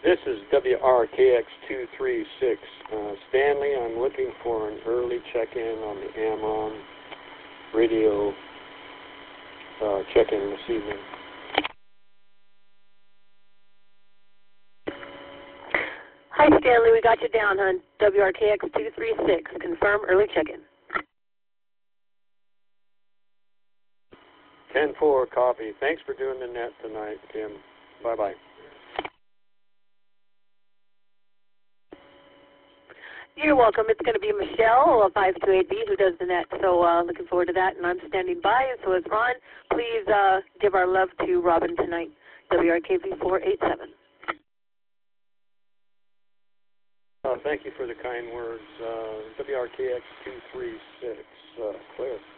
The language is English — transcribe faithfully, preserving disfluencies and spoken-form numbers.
This is W R K X two three six. Uh, Stanley, I'm looking for an early check-in on the Amron radio uh, check-in this evening. Hi, Stanley. We got you down, hon. W R K X two three six. Confirm early check-in. ten four, copy. Thanks for doing the net tonight, Tim. Bye-bye. You're welcome. It's going to be Michelle of five two eight B who does the net, so uh, looking forward to that, and I'm standing by, and so is Ron. Please uh, give our love to Robin tonight, W R K V four eight seven. Uh, thank you for the kind words. Uh, W R K X two three six, uh, Cliff.